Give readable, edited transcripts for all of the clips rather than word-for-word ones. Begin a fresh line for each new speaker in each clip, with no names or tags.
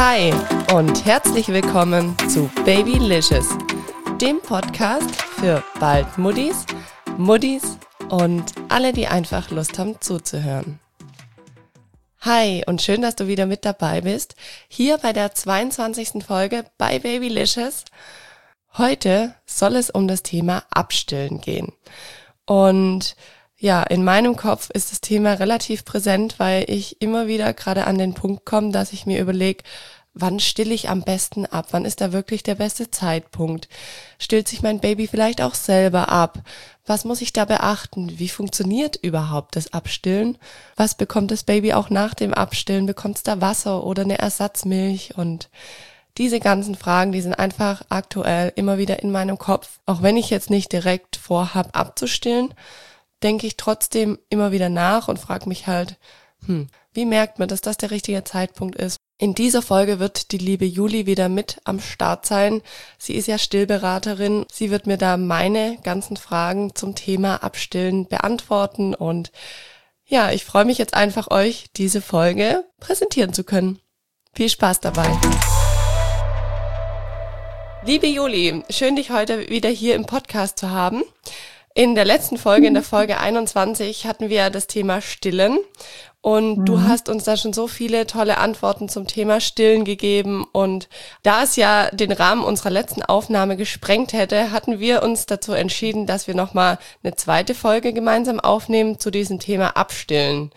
Hi und herzlich willkommen zu Babylicious, dem Podcast für bald Muddis, Muddis und alle, die einfach Lust haben zuzuhören. Hi und schön, dass du wieder mit dabei bist, hier bei der 22. Folge bei Babylicious. Heute soll es um das Thema Abstillen gehen. Und ja, in meinem Kopf ist das Thema relativ präsent, weil ich immer wieder gerade an den Punkt komme, dass ich mir überlege, wann stille ich am besten ab? Wann ist da wirklich der beste Zeitpunkt? Stillt sich mein Baby vielleicht auch selber ab? Was muss ich da beachten? Wie funktioniert überhaupt das Abstillen? Was bekommt das Baby auch nach dem Abstillen? Bekommt es da Wasser oder eine Ersatzmilch? Und diese ganzen Fragen, die sind einfach aktuell immer wieder in meinem Kopf. Auch wenn ich jetzt nicht direkt vorhab abzustillen, denke ich trotzdem immer wieder nach und frage mich halt, wie merkt man, dass das der richtige Zeitpunkt ist? In dieser Folge wird die liebe Juli wieder mit am Start sein. Sie ist ja Stillberaterin. Sie wird mir da meine ganzen Fragen zum Thema Abstillen beantworten. Und ja, ich freue mich jetzt einfach, euch diese Folge präsentieren zu können. Viel Spaß dabei. Liebe Juli, schön, dich heute wieder hier im Podcast zu haben. In der letzten Folge, in der Folge 21, hatten wir das Thema Stillen und du hast uns da schon so viele tolle Antworten zum Thema Stillen gegeben, und da es ja den Rahmen unserer letzten Aufnahme gesprengt hätte, hatten wir uns dazu entschieden, dass wir nochmal eine zweite Folge gemeinsam aufnehmen zu diesem Thema Abstillen.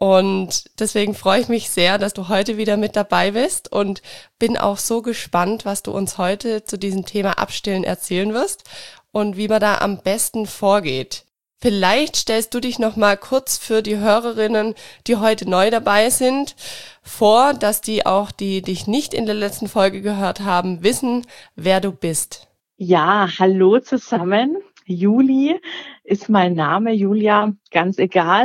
Und deswegen freue ich mich sehr, dass du heute wieder mit dabei bist, und bin auch so gespannt, was du uns heute zu diesem Thema Abstillen erzählen wirst und wie man da am besten vorgeht. Vielleicht stellst du dich noch mal kurz für die Hörerinnen, die heute neu dabei sind, vor, dass die auch, die dich nicht in der letzten Folge gehört haben, wissen, wer du bist.
Ja, hallo zusammen. Juli ist mein Name, Julia, ganz egal.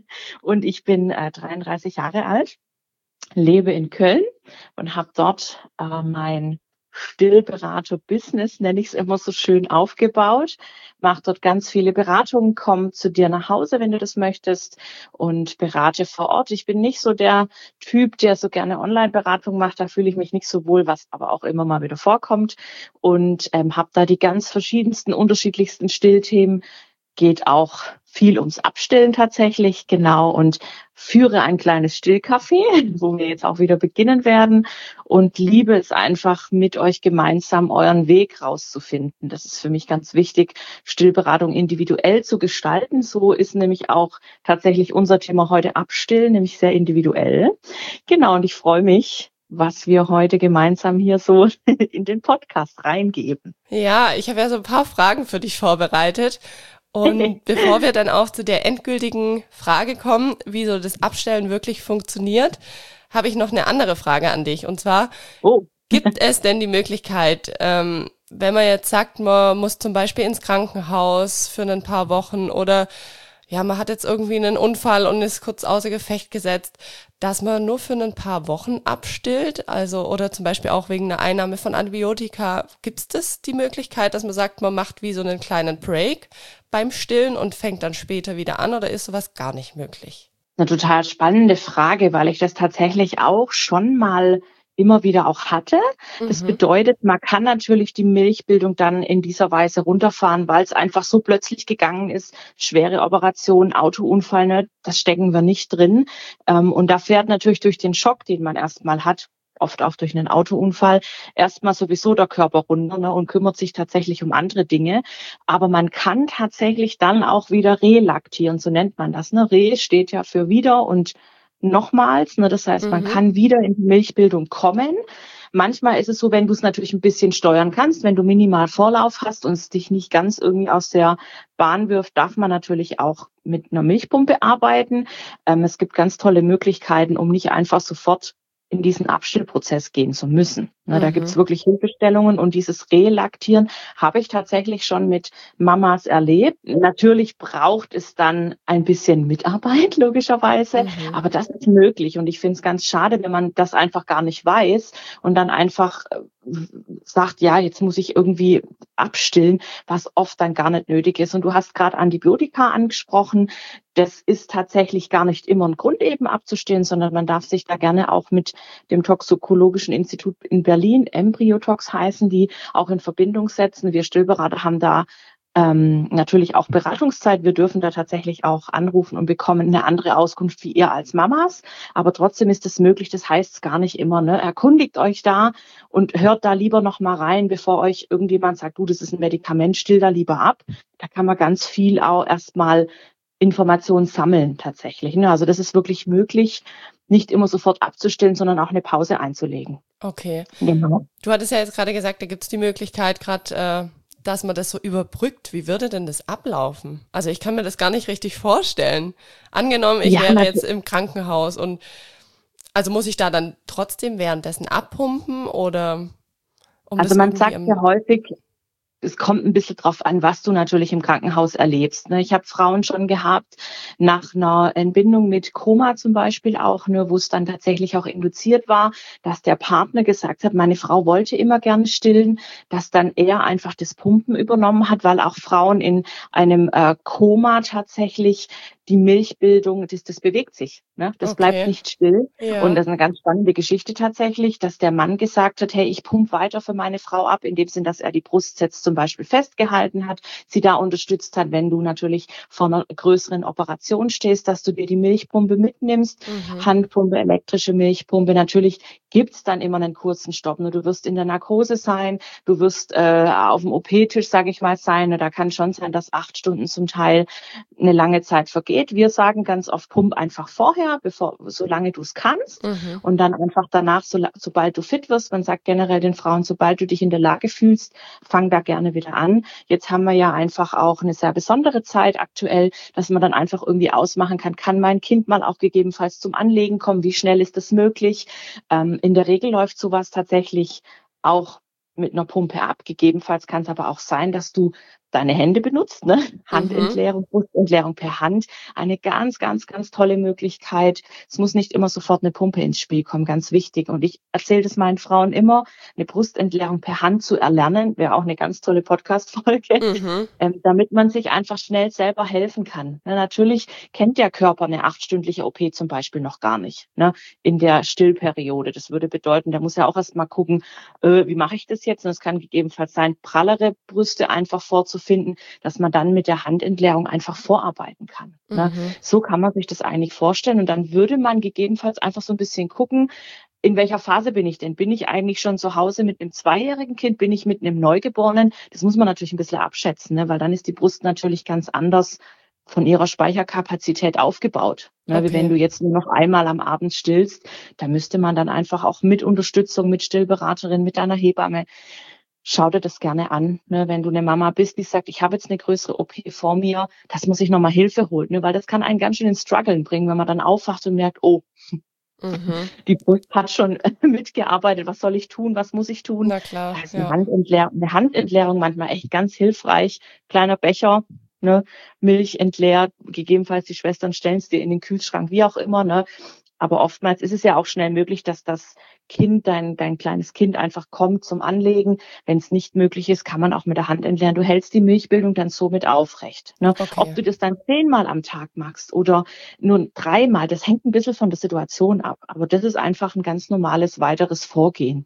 Und ich bin 33 Jahre alt, lebe in Köln und habe dort mein Stillberater-Business, nenne ich es immer so schön, aufgebaut. Mache dort ganz viele Beratungen, komme zu dir nach Hause, wenn du das möchtest, und berate vor Ort. Ich bin nicht so der Typ, der so gerne Online-Beratung macht. Da fühle ich mich nicht so wohl, was aber auch immer mal wieder vorkommt. Und habe da die ganz verschiedensten, unterschiedlichsten Stillthemen. Geht auch viel ums Abstillen tatsächlich, genau, und führe ein kleines Stillcafé, wo wir jetzt auch wieder beginnen werden, und liebe es einfach, mit euch gemeinsam euren Weg rauszufinden. Das ist für mich ganz wichtig, Stillberatung individuell zu gestalten. So ist nämlich auch tatsächlich unser Thema heute Abstillen, nämlich sehr individuell. Genau, und ich freue mich, was wir heute gemeinsam hier so in den Podcast reingeben.
Ja, ich habe ja so ein paar Fragen für dich vorbereitet. Und bevor wir dann auch zu der endgültigen Frage kommen, wie so das Abstellen wirklich funktioniert, habe ich noch eine andere Frage an dich. Und zwar, gibt es denn die Möglichkeit, wenn man jetzt sagt, man muss zum Beispiel ins Krankenhaus für ein paar Wochen, oder ja, man hat jetzt irgendwie einen Unfall und ist kurz außer Gefecht gesetzt, dass man nur für ein paar Wochen abstillt, also, oder zum Beispiel auch wegen einer Einnahme von Antibiotika. Gibt es das die Möglichkeit, dass man sagt, man macht wie so einen kleinen Break beim Stillen und fängt dann später wieder an, oder ist sowas gar nicht möglich?
Eine total spannende Frage, weil ich das tatsächlich auch schon mal immer wieder auch hatte. Das bedeutet, man kann natürlich die Milchbildung dann in dieser Weise runterfahren, weil es einfach so plötzlich gegangen ist. Schwere Operation, Autounfall, ne, das stecken wir nicht drin. Und da fährt natürlich durch den Schock, den man erstmal hat, oft auch durch einen Autounfall, erstmal sowieso der Körper runter, ne, und kümmert sich tatsächlich um andere Dinge. Aber man kann tatsächlich dann auch wieder relaktieren, so nennt man das. Ne? Re steht ja für wieder und nochmals. Ne? Das heißt, man kann wieder in die Milchbildung kommen. Manchmal ist es so, wenn du es natürlich ein bisschen steuern kannst, wenn du minimal Vorlauf hast und es dich nicht ganz irgendwie aus der Bahn wirft, darf man natürlich auch mit einer Milchpumpe arbeiten. Es gibt ganz tolle Möglichkeiten, um nicht einfach sofort in diesen Abstillprozess gehen zu müssen. Na, da gibt's wirklich Hilfestellungen und dieses Relaktieren habe ich tatsächlich schon mit Mamas erlebt. Natürlich braucht es dann ein bisschen Mitarbeit, logischerweise, aber das ist möglich und ich finde es ganz schade, wenn man das einfach gar nicht weiß und dann einfach sagt, ja, jetzt muss ich irgendwie abstillen, was oft dann gar nicht nötig ist. Und du hast gerade Antibiotika angesprochen. Das ist tatsächlich gar nicht immer ein Grund, eben abzustillen, sondern man darf sich da gerne auch mit dem Toxikologischen Institut in Berlin, Embryotox heißen die, auch in Verbindung setzen. Wir Stillberater haben da natürlich auch Beratungszeit. Wir dürfen da tatsächlich auch anrufen und bekommen eine andere Auskunft wie ihr als Mamas. Aber trotzdem ist es möglich. Das heißt es gar nicht immer. Ne? Erkundigt euch da und hört da lieber noch mal rein, bevor euch irgendjemand sagt, du, das ist ein Medikament, still da lieber ab. Da kann man ganz viel auch erstmal Informationen sammeln tatsächlich. Ne? Also das ist wirklich möglich, nicht immer sofort abzustillen, sondern auch eine Pause einzulegen.
Okay.
Genau.
Du hattest ja jetzt gerade gesagt, da gibt es die Möglichkeit gerade, dass man das so überbrückt. Wie würde denn das ablaufen? Also ich kann mir das gar nicht richtig vorstellen. Angenommen, ich wäre jetzt im Krankenhaus und also muss ich da dann trotzdem währenddessen abpumpen oder
also man sagt ja häufig, es kommt ein bisschen drauf an, was du natürlich im Krankenhaus erlebst. Ne? Ich habe Frauen schon gehabt, nach einer Entbindung mit Koma zum Beispiel auch, ne, wo es dann tatsächlich auch induziert war, dass der Partner gesagt hat, meine Frau wollte immer gerne stillen, dass dann er einfach das Pumpen übernommen hat, weil auch Frauen in einem Koma tatsächlich die Milchbildung, das bewegt sich, ne? Das bleibt nicht still. Ja. Und das ist eine ganz spannende Geschichte tatsächlich, dass der Mann gesagt hat, hey, ich pumpe weiter für meine Frau ab, in dem Sinn, dass er die Brust jetzt zum Beispiel festgehalten hat, sie da unterstützt hat, wenn du natürlich vor einer größeren Operation stehst, dass du dir die Milchpumpe mitnimmst, Handpumpe, elektrische Milchpumpe. Natürlich gibt's dann immer einen kurzen Stopp. Du wirst in der Narkose sein, du wirst auf dem OP-Tisch, sage ich mal, sein. Da kann schon sein, dass 8 Stunden zum Teil eine lange Zeit vergeht. Wir sagen ganz oft, pump einfach vorher, solange du es kannst und dann einfach danach, sobald du fit wirst. Man sagt generell den Frauen, sobald du dich in der Lage fühlst, fang da gerne wieder an. Jetzt haben wir ja einfach auch eine sehr besondere Zeit aktuell, dass man dann einfach irgendwie ausmachen kann mein Kind mal auch gegebenenfalls zum Anlegen kommen? Wie schnell ist das möglich? In der Regel läuft sowas tatsächlich auch mit einer Pumpe ab. Gegebenenfalls kann es aber auch sein, dass du deine Hände benutzt, ne? Handentleerung, Brustentleerung per Hand. Eine ganz, ganz, ganz tolle Möglichkeit. Es muss nicht immer sofort eine Pumpe ins Spiel kommen, ganz wichtig. Und ich erzähle das meinen Frauen immer, eine Brustentleerung per Hand zu erlernen, wäre auch eine ganz tolle Podcast-Folge, damit man sich einfach schnell selber helfen kann. Ja, natürlich kennt der Körper eine 8-stündliche OP zum Beispiel noch gar nicht, ne? In der Stillperiode. Das würde bedeuten, der muss ja auch erst mal gucken, wie mache ich das jetzt? Und es kann gegebenenfalls sein, prallere Brüste einfach vorzufinden, dass man dann mit der Handentleerung einfach vorarbeiten kann. Ne? So kann man sich das eigentlich vorstellen. Und dann würde man gegebenenfalls einfach so ein bisschen gucken, in welcher Phase bin ich denn? Bin ich eigentlich schon zu Hause mit einem 2-jährigen Kind? Bin ich mit einem Neugeborenen? Das muss man natürlich ein bisschen abschätzen, ne? Weil dann ist die Brust natürlich ganz anders von ihrer Speicherkapazität aufgebaut. Ne? Wie wenn du jetzt nur noch einmal am Abend stillst, da müsste man dann einfach auch mit Unterstützung, mit Stillberaterin, mit einer Hebamme, schau dir das gerne an, ne? Wenn du eine Mama bist, die sagt, ich habe jetzt eine größere OP vor mir, das muss ich nochmal Hilfe holen, ne? Weil das kann einen ganz schön ins Struggeln bringen, wenn man dann aufwacht und merkt, oh, die Brust hat schon mitgearbeitet, was soll ich tun, was muss ich tun?
Na klar,
da ist eine Handentleerung manchmal echt ganz hilfreich, kleiner Becher, ne? Milch entleert, gegebenenfalls die Schwestern stellen es dir in den Kühlschrank, wie auch immer, ne? Aber oftmals ist es ja auch schnell möglich, dass das Kind, dein kleines Kind einfach kommt zum Anlegen. Wenn es nicht möglich ist, kann man auch mit der Hand entleeren. Du hältst die Milchbildung dann somit aufrecht. Ne? Ob du das dann 10-mal am Tag machst oder nur 3-mal, das hängt ein bisschen von der Situation ab. Aber das ist einfach ein ganz normales weiteres Vorgehen.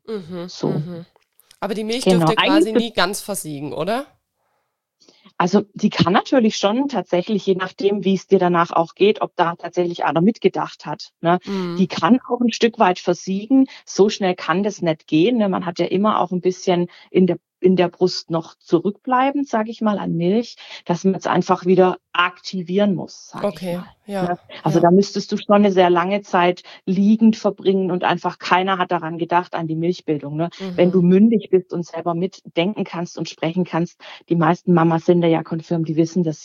Aber die Milch dürfte quasi nie ganz versiegen, oder?
Also die kann natürlich schon tatsächlich, je nachdem, wie es dir danach auch geht, ob da tatsächlich einer mitgedacht hat. Ne? Die kann auch ein Stück weit versiegen. So schnell kann das nicht gehen. Ne? Man hat ja immer auch ein bisschen in der Brust noch zurückbleiben, sage ich mal, an Milch, dass man es einfach wieder aktivieren muss, sage ich mal.
Ja.
Also da müsstest du schon eine sehr lange Zeit liegend verbringen und einfach keiner hat daran gedacht, an die Milchbildung. Ne? Wenn du mündig bist und selber mitdenken kannst und sprechen kannst, die meisten Mamas sind da ja confirmed, die wissen das ja.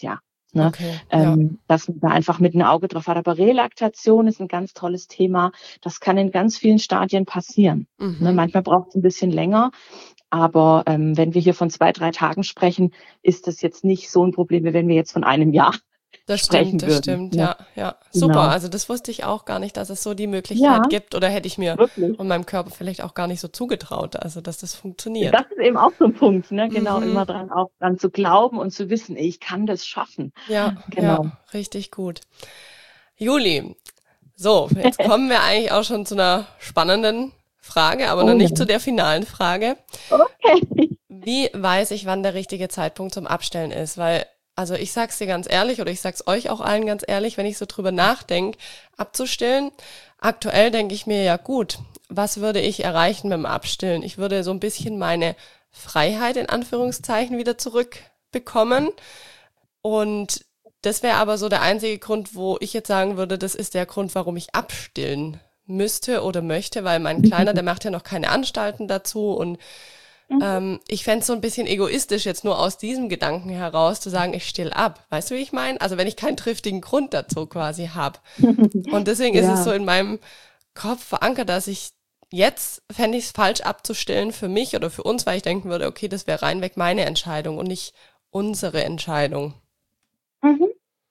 Ne?
Okay, ja.
Dass man da einfach mit einem Auge drauf hat. Aber Relaktation ist ein ganz tolles Thema. Das kann in ganz vielen Stadien passieren. Ne?
Mhm.
Manchmal braucht es ein bisschen länger. Aber wenn wir hier von 2, 3 Tagen sprechen, ist das jetzt nicht so ein Problem, wie wenn wir jetzt von einem Jahr sprechen
Das
würden.
stimmt,
Ne?
ja, ja. Super.
Genau.
Also das wusste ich auch gar nicht, dass es so die
Ja,
Möglichkeit gibt oder hätte ich mir
wirklich.
und meinem Körper vielleicht auch gar nicht so zugetraut, also dass das funktioniert.
Das ist eben auch so ein Punkt, ne? Genau,
Mhm.
immer dran auch dran zu glauben und zu wissen, ich kann das schaffen.
Ja, ja,
Genau.
richtig gut. Juli, so, jetzt kommen wir eigentlich auch schon zu einer spannenden Frage, aber noch
Oh ja.
nicht zu der finalen Frage.
Okay.
Wie weiß ich, wann der richtige Zeitpunkt zum Abstellen ist? Weil, also ich sag's dir ganz ehrlich oder ich sag's euch auch allen ganz ehrlich, wenn ich so drüber nachdenke, abzustillen. Aktuell denke ich mir, ja gut, was würde ich erreichen mit dem Abstillen? Ich würde so ein bisschen meine Freiheit in Anführungszeichen wieder zurückbekommen. Und das wäre aber so der einzige Grund, wo ich jetzt sagen würde, das ist der Grund, warum ich abstillen müsste oder möchte, weil mein Kleiner, der macht ja noch keine Anstalten dazu und ich fände es so ein bisschen egoistisch, jetzt nur aus diesem Gedanken heraus zu sagen, ich still ab. Weißt du, wie ich meine? Also wenn ich keinen triftigen Grund dazu quasi habe. Und deswegen ist es
Ja.
so in meinem Kopf verankert, dass ich jetzt fände ich es falsch abzustillen für mich oder für uns, weil ich denken würde, okay, das wäre reinweg meine Entscheidung und nicht unsere Entscheidung.
Mhm.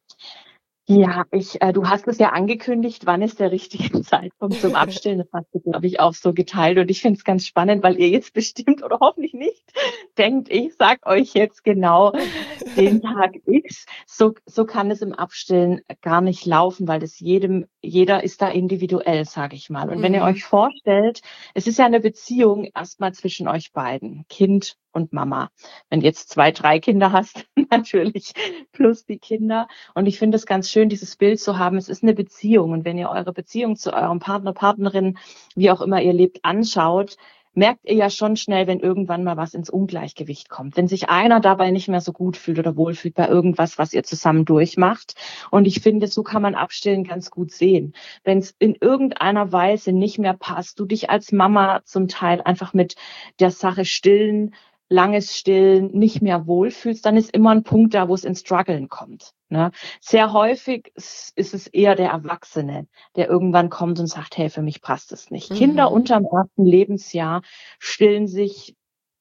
Ja, du hast es ja angekündigt, wann ist der richtige Zeitpunkt zum Abstillen? Das hast du, glaube ich, auch so geteilt. Und ich finde es ganz spannend, weil ihr jetzt bestimmt oder hoffentlich nicht denkt, ich sag euch jetzt genau den Tag X. So kann es im Abstillen gar nicht laufen, weil jeder ist da individuell, sage ich mal. Und wenn ihr
Mhm.
euch vorstellt, es ist ja eine Beziehung erstmal zwischen euch beiden, Kind und Mama. Wenn du jetzt 2, 3 Kinder hast, natürlich plus die Kinder. Und ich finde es ganz schön, dieses Bild zu haben. Es ist eine Beziehung. Und wenn ihr eure Beziehung zu eurem Partner, Partnerin, wie auch immer ihr lebt, anschaut, merkt ihr ja schon schnell, wenn irgendwann mal was ins Ungleichgewicht kommt. Wenn sich einer dabei nicht mehr so gut fühlt oder wohlfühlt bei irgendwas, was ihr zusammen durchmacht. Und ich finde, so kann man Abstillen ganz gut sehen. Wenn es in irgendeiner Weise nicht mehr passt, du dich als Mama zum Teil einfach mit der Sache stillen, langes Stillen nicht mehr wohlfühlst, dann ist immer ein Punkt da, wo es ins Struggeln kommt. Ne? Sehr häufig ist es eher der Erwachsene, der irgendwann kommt und sagt, hey, für mich passt es nicht. Kinder
Mhm.
unterm 1. Lebensjahr stillen sich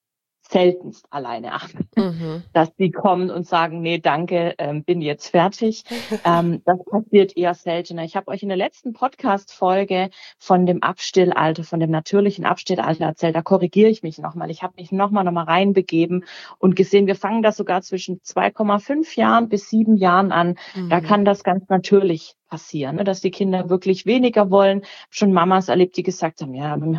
seltenst alleine ab,
Mhm.
dass sie kommen und sagen, nee, danke, bin jetzt fertig. Das passiert eher seltener. Ich habe euch in der letzten Podcast-Folge von dem Abstillalter, von dem natürlichen Abstillalter erzählt. Da korrigiere ich mich nochmal. Ich habe mich nochmal reinbegeben und gesehen, wir fangen das sogar zwischen 2,5 Jahren bis 7 Jahren an. Da
Mhm.
kann das ganz natürlich passieren, ne, dass die Kinder wirklich weniger wollen. Schon Mamas erlebt, die gesagt haben, ja, dann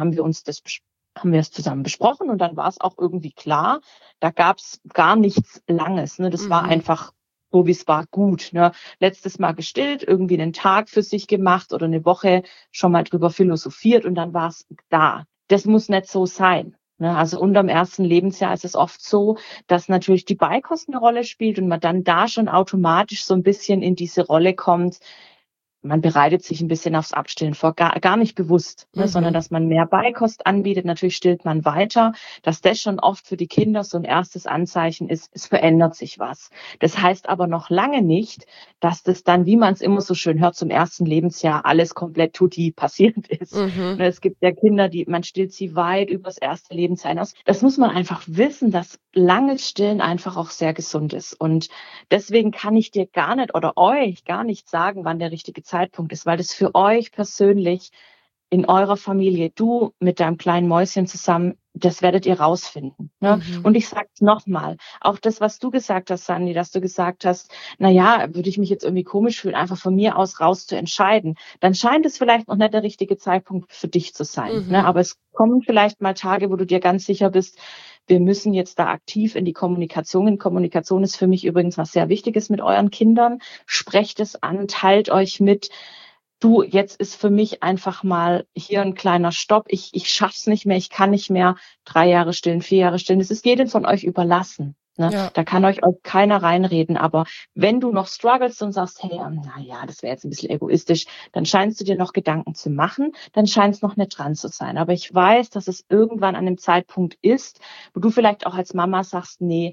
haben wir es zusammen besprochen und dann war es auch irgendwie klar. Da gab es gar nichts Langes. Ne? Das war
Mhm.
einfach so, wie es war, gut. Ne? Letztes Mal gestillt, irgendwie einen Tag für sich gemacht oder eine Woche schon mal drüber philosophiert und dann war es da. Das muss nicht so sein. Ne? Also unterm 1. Lebensjahr ist es oft so, dass natürlich die Beikost eine Rolle spielt und man dann da schon automatisch so ein bisschen in diese Rolle kommt. Man bereitet sich ein bisschen aufs Abstillen vor, gar nicht bewusst, ne, sondern
Mhm.
dass man mehr Beikost anbietet. Natürlich stillt man weiter, dass das schon oft für die Kinder so ein erstes Anzeichen ist, es verändert sich was. Das heißt aber noch lange nicht, dass das dann, wie man es immer so schön hört, zum 1. Lebensjahr alles komplett tutti passiert ist.
Mhm.
Ne, es gibt ja Kinder, man stillt sie weit über das 1. Lebensjahr hinaus. Das muss man einfach wissen, dass langes Stillen einfach auch sehr gesund ist. Und deswegen kann ich dir gar nicht oder euch gar nicht sagen, wann der richtige Zeitpunkt ist, weil das für euch persönlich in eurer Familie, du mit deinem kleinen Mäuschen zusammen, das werdet ihr rausfinden. Ne?
Mhm.
Und ich sag's nochmal, auch das, was du gesagt hast, Sandy, dass du gesagt hast, na ja, würde ich mich jetzt irgendwie komisch fühlen, einfach von mir aus raus zu entscheiden, dann scheint es vielleicht noch nicht der richtige Zeitpunkt für dich zu sein. Ne?
Mhm.
Aber es kommen vielleicht mal Tage, wo du dir ganz sicher bist, wir müssen jetzt da aktiv in die Kommunikation. Kommunikation ist für mich übrigens was sehr Wichtiges mit euren Kindern. Sprecht es an, teilt euch mit. Du, jetzt ist für mich einfach mal hier ein kleiner Stopp. Ich schaff's nicht mehr, ich kann nicht mehr 3 Jahre stillen, 4 Jahre stillen. Es ist jedem von euch überlassen. Ne?
Ja.
Da kann euch auch keiner reinreden. Aber wenn du noch struggles und sagst, hey, na ja, das wäre jetzt ein bisschen egoistisch, dann scheinst du dir noch Gedanken zu machen, dann scheint es noch nicht dran zu sein. Aber ich weiß, dass es irgendwann an einem Zeitpunkt ist, wo du vielleicht auch als Mama sagst, nee,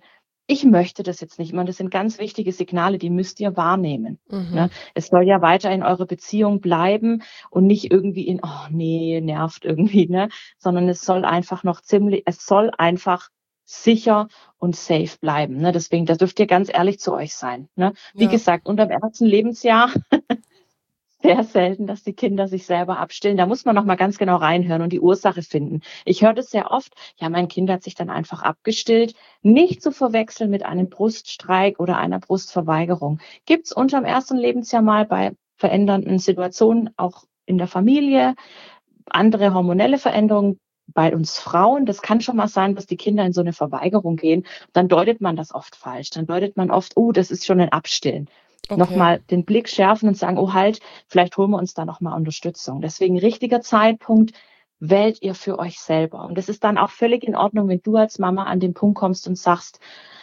ich möchte das jetzt nicht mehr. Und das sind ganz wichtige Signale, die müsst ihr wahrnehmen. Ne?
Mhm.
Es soll ja weiter in eurer Beziehung bleiben und nicht irgendwie oh nee, nervt irgendwie, ne? Sondern es soll einfach sicher und safe bleiben. Ne? Deswegen, da dürft ihr ganz ehrlich zu euch sein. Ne? Wie
Ja.
gesagt, unterm ersten Lebensjahr sehr selten, dass die Kinder sich selber abstillen. Da muss man noch mal ganz genau reinhören und die Ursache finden. Ich höre das sehr oft. Ja, mein Kind hat sich dann einfach abgestillt. Nicht zu verwechseln mit einem Bruststreik oder einer Brustverweigerung. Gibt's unterm ersten Lebensjahr mal bei verändernden Situationen auch in der Familie, andere hormonelle Veränderungen bei uns Frauen. Das kann schon mal sein, dass die Kinder in so eine Verweigerung gehen. Dann deutet man das oft falsch. Dann deutet man oft, das ist schon ein Abstillen.
Okay.
Nochmal den Blick schärfen und sagen, halt, vielleicht holen wir uns da nochmal Unterstützung. Deswegen richtiger Zeitpunkt wählt ihr für euch selber. Und es ist dann auch völlig in Ordnung, wenn du als Mama an den Punkt kommst und sagst,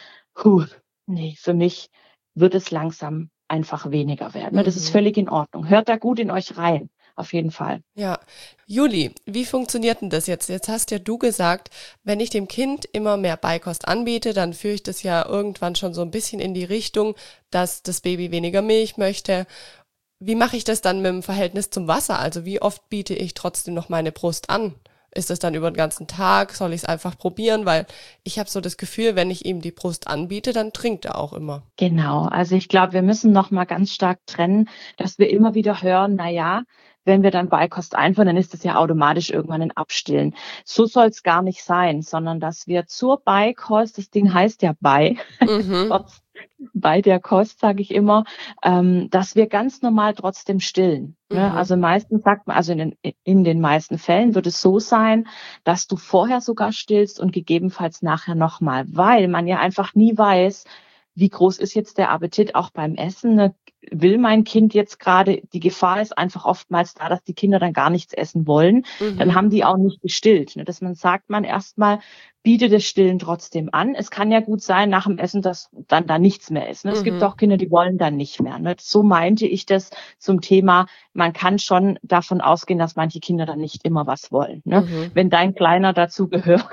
nee, für mich wird es langsam einfach weniger werden. Das ist
Mhm.
völlig in Ordnung. Hört da gut in euch rein. Auf jeden Fall.
Ja. Juli, wie funktioniert denn das jetzt? Jetzt hast ja du gesagt, wenn ich dem Kind immer mehr Beikost anbiete, dann führe ich das ja irgendwann schon so ein bisschen in die Richtung, dass das Baby weniger Milch möchte. Wie mache ich das dann mit dem Verhältnis zum Wasser? Also wie oft biete ich trotzdem noch meine Brust an? Ist das dann über den ganzen Tag? Soll ich es einfach probieren? Weil ich habe so das Gefühl, wenn ich ihm die Brust anbiete, dann trinkt er auch immer.
Genau. Also ich glaube, wir müssen noch mal ganz stark trennen, dass wir immer wieder hören, wenn wir dann Beikost einführen, dann ist das ja automatisch irgendwann ein Abstillen. So soll es gar nicht sein, sondern dass wir zur Beikost, das Ding heißt ja
Mhm.
bei der Kost, sage ich immer, dass wir ganz normal trotzdem stillen. Ne?
Mhm.
Also meistens sagt man, also in den meisten Fällen wird es so sein, dass du vorher sogar stillst und gegebenenfalls nachher nochmal, weil man ja einfach nie weiß, wie groß ist jetzt der Appetit auch beim Essen. Ne? Will mein Kind jetzt gerade, die Gefahr ist einfach oftmals da, dass die Kinder dann gar nichts essen wollen. Dann
Mhm.
haben die auch nicht gestillt. Ne? Dass man sagt, man erstmal bietet das Stillen trotzdem an. Es kann ja gut sein nach dem Essen, dass dann da nichts mehr ist. Ne? Es gibt
Mhm.
auch Kinder, die wollen dann nicht mehr. Ne? So meinte ich das zum Thema, man kann schon davon ausgehen, dass manche Kinder dann nicht immer was wollen. Ne?
Mhm.
Wenn dein Kleiner dazu gehört,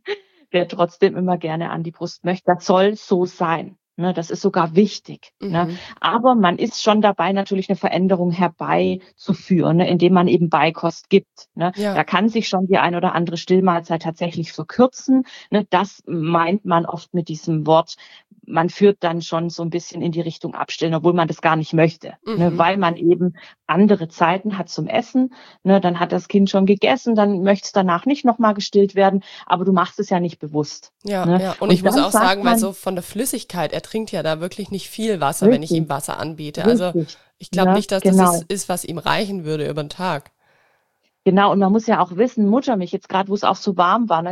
der trotzdem immer gerne an die Brust möchte, das soll so sein. Ne, das ist sogar wichtig. Ne?
Mhm.
Aber man ist schon dabei, natürlich eine Veränderung herbeizuführen, ne, indem man eben Beikost gibt. Ne?
Ja.
Da kann sich schon die ein oder andere Stillmahlzeit tatsächlich verkürzen. Ne? Das meint man oft mit diesem Wort. Man führt dann schon so ein bisschen in die Richtung Abstillen, obwohl man das gar nicht möchte, ne?
Mhm.
Weil man eben andere Zeiten hat zum Essen. Ne? Dann hat das Kind schon gegessen, dann möchte es danach nicht nochmal gestillt werden, aber du machst es ja nicht bewusst.
Ja,
Ne?
ja. Und ich
Und
muss
dann
auch
sagt
sagen, weil
man,
so von der Flüssigkeit, er trinkt ja da wirklich nicht viel Wasser, wenn ich
richtig,
ihm Wasser anbiete. Also
richtig,
ich glaube
ne?
nicht, dass das
Genau.
ist, was ihm reichen würde über den Tag.
Genau, und man muss ja auch wissen, Muttermilch, jetzt gerade, wo es auch so warm war,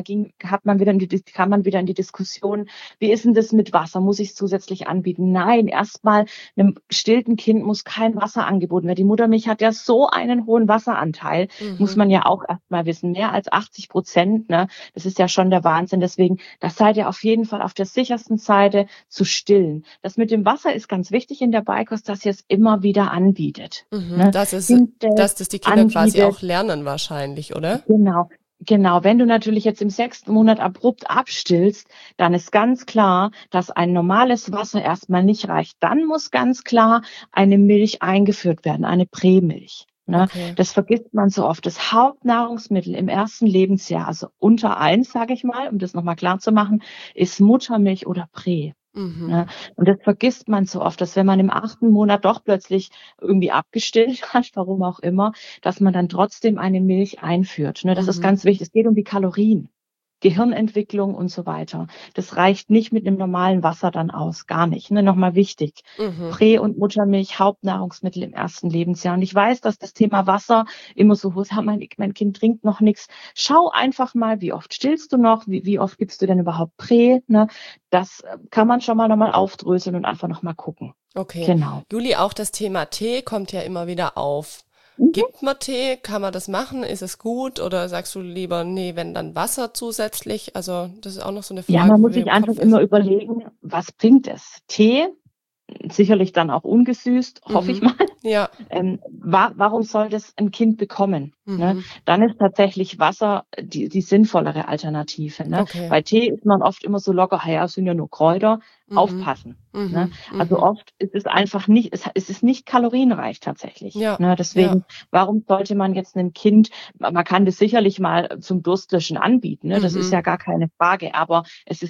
kam man wieder in die Diskussion, wie ist denn das mit Wasser? Muss ich es zusätzlich anbieten? Nein, erstmal einem stillten Kind muss kein Wasser angeboten werden. Die Muttermilch hat ja so einen hohen Wasseranteil, muss
Mhm.
man ja auch erstmal wissen. Mehr als 80%, ne? Das ist ja schon der Wahnsinn. Deswegen, das seid ihr auf jeden Fall auf der sichersten Seite zu stillen. Das mit dem Wasser ist ganz wichtig in der Beikost, dass ihr es immer wieder anbietet.
Mhm.
Ne? Hinstellt,
Dass das die Kinder quasi
anbietet.
auch lernen wahrscheinlich, oder?
Genau, genau. Wenn du natürlich jetzt im 6. Monat abrupt abstillst, dann ist ganz klar, dass ein normales Wasser erstmal nicht reicht. Dann muss ganz klar eine Milch eingeführt werden, eine Prämilch. Ne?
Okay.
Das vergisst man so oft. Das Hauptnahrungsmittel im ersten Lebensjahr, also unter 1, sage ich mal, um das nochmal klar zu machen, ist Muttermilch oder Prä.
Mhm.
Ne? Und das vergisst man so oft, dass wenn man im 8. Monat doch plötzlich irgendwie abgestillt hat, warum auch immer, dass man dann trotzdem eine Milch einführt. Ne? Das ist
Mhm.
ganz wichtig. Es geht um die Kalorien, Gehirnentwicklung und so weiter. Das reicht nicht mit einem normalen Wasser dann aus, gar nicht. Ne? Nochmal wichtig.
Mhm.
Prä- und Muttermilch, Hauptnahrungsmittel im ersten Lebensjahr. Und ich weiß, dass das Thema Wasser immer so hoch ist. Mein Kind trinkt noch nichts. Schau einfach mal, wie oft stillst du noch? Wie oft gibst du denn überhaupt Prä? Ne? Das kann man schon mal nochmal aufdröseln und einfach nochmal gucken.
Okay.
Genau.
Juli, auch das Thema Tee kommt ja immer wieder auf.
Mhm.
Gibt man Tee? Kann man das machen? Ist es gut? Oder sagst du lieber, nee, wenn dann Wasser zusätzlich? Also das ist auch noch so eine
Ja,
Frage,
man
die
muss
mir
sich
im
einfach
Kopf ist.
immer überlegen, was bringt es? Tee, sicherlich dann auch ungesüßt, hoffe ich
Mhm.
mal.
Ja.
Warum soll das ein Kind bekommen? Ne?
Mhm.
Dann ist tatsächlich Wasser die sinnvollere Alternative. Ne?
Okay.
Bei Tee ist man oft immer so locker, ja, es sind ja nur Kräuter, aufpassen. Ne? Also oft ist es einfach nicht, es ist nicht kalorienreich tatsächlich.
Ja.
Ne? Deswegen,
Ja.
warum sollte man jetzt einem Kind, man kann das sicherlich mal zum Durstlöschen anbieten, ne? Das ist ja gar keine Frage, aber